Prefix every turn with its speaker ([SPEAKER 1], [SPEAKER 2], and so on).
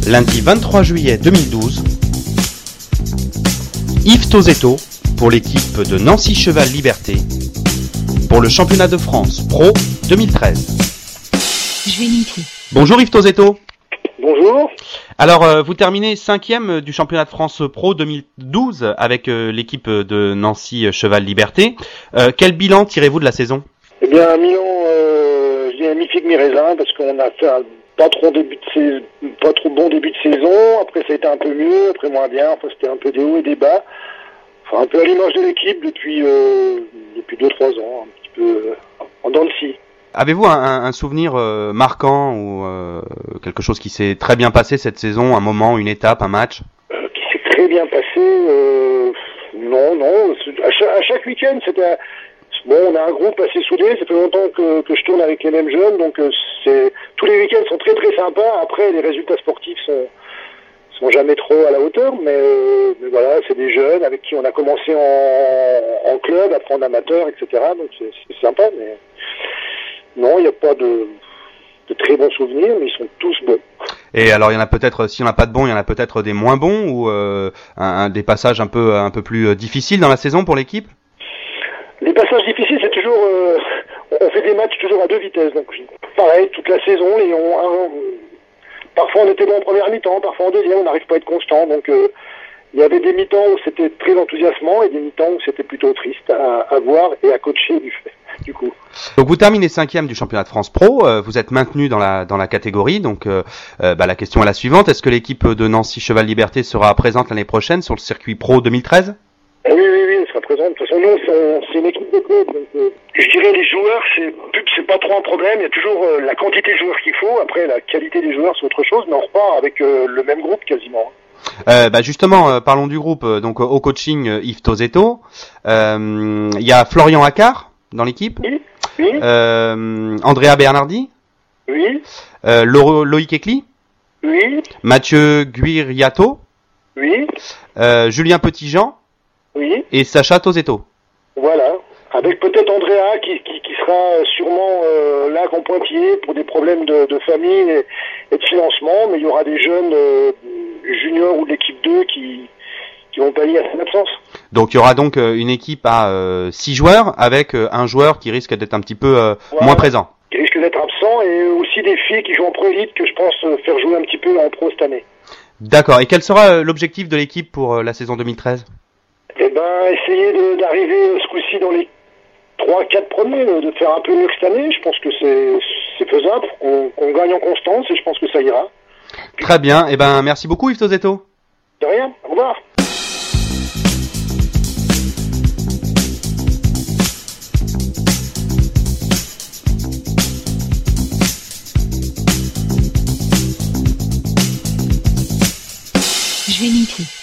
[SPEAKER 1] Lundi 23 juillet 2012, Yves Tozetto pour l'équipe de Nancy Cheval Liberté pour le championnat de France Pro 2013. Bonjour Yves Tozetto.
[SPEAKER 2] Bonjour.
[SPEAKER 1] Alors, vous terminez 5e du championnat de France Pro 2012 avec l'équipe de Nancy Cheval Liberté. Quel bilan tirez-vous de la saison ?
[SPEAKER 2] Eh bien, un bilan, je dirais mi-figue mi-raisin, parce qu'on a fait un pas trop bon début de saison. Après, ça a été un peu mieux, après moins bien. Enfin, c'était un peu des hauts et des bas. Enfin, un peu à l'image de l'équipe depuis 2-3 ans, un petit peu en dents de scie.
[SPEAKER 1] Avez-vous un souvenir marquant ou quelque chose qui s'est très bien passé cette saison, un moment, une étape, un match
[SPEAKER 2] qui s'est très bien passé Non. À chaque week-end, c'était... Bon, on a un groupe assez soudé, ça fait longtemps que je tourne avec les mêmes jeunes, donc tous les week-ends sont très très sympas. Après, les résultats sportifs sont jamais trop à la hauteur, mais voilà, c'est des jeunes avec qui on a commencé en club, après en amateur, etc. Donc c'est sympa, mais non, il n'y a pas de très bons souvenirs, mais ils sont tous bons.
[SPEAKER 1] Et alors, il y en a peut-être, s'il n'y en a pas de bons, il y en a peut-être des moins bons, ou des passages un peu plus difficiles dans la saison pour l'équipe ?
[SPEAKER 2] Les passages difficiles, c'est toujours... on fait des matchs toujours à 2 vitesses. Donc, pareil, toute la saison. Parfois, on était bon en première mi-temps, parfois en deuxième, on n'arrive pas à être constant. Donc, il y avait des mi-temps où c'était très enthousiasmant et des mi-temps où c'était plutôt triste à voir et à coacher du coup.
[SPEAKER 1] Donc, vous terminez 5e du championnat de France Pro. Vous êtes maintenu dans la catégorie. Donc, la question est la suivante. Est-ce que l'équipe de Nancy Cheval Liberté sera présente l'année prochaine sur le circuit Pro 2013 ?
[SPEAKER 2] Oui, elle sera présente. De toute façon, nous, c'est une équipe de club. Donc, je dirais les joueurs, c'est pas trop un problème. Il y a toujours la quantité de joueurs qu'il faut. Après, la qualité des joueurs, c'est autre chose. Mais on repart avec le même groupe quasiment.
[SPEAKER 1] Justement, parlons du groupe. Donc, au coaching, Yves Tozetto. Il y a Florian Accard dans l'équipe.
[SPEAKER 2] Oui.
[SPEAKER 1] Andrea Bernardi.
[SPEAKER 2] Oui.
[SPEAKER 1] Loïc Ecli.
[SPEAKER 2] Oui.
[SPEAKER 1] Mathieu Guiriato.
[SPEAKER 2] Oui.
[SPEAKER 1] Julien Petitjean.
[SPEAKER 2] Oui.
[SPEAKER 1] Et Sacha Tozetto.
[SPEAKER 2] Voilà. Avec peut-être Andrea qui sera sûrement là en pointillé pour des problèmes de famille et de financement, mais il y aura des jeunes juniors ou de l'équipe 2 qui vont pallier à son absence.
[SPEAKER 1] Donc il y aura donc une équipe à 6 joueurs avec un joueur qui risque d'être un petit peu moins présent.
[SPEAKER 2] Qui risque d'être absent et aussi des filles qui jouent en pro élite que je pense faire jouer un petit peu en pro cette année.
[SPEAKER 1] D'accord. Et quel sera l'objectif de l'équipe pour la saison 2013 ?
[SPEAKER 2] Eh ben, essayer d'arriver ce coup-ci dans les 3-4 premiers, de faire un peu mieux que cette année. Je pense que c'est faisable, qu'on gagne en constance et je pense que ça ira.
[SPEAKER 1] Très bien. Eh ben, merci beaucoup Yves Tozetto.
[SPEAKER 2] De rien. Au revoir.
[SPEAKER 3] Je vais m'écrire.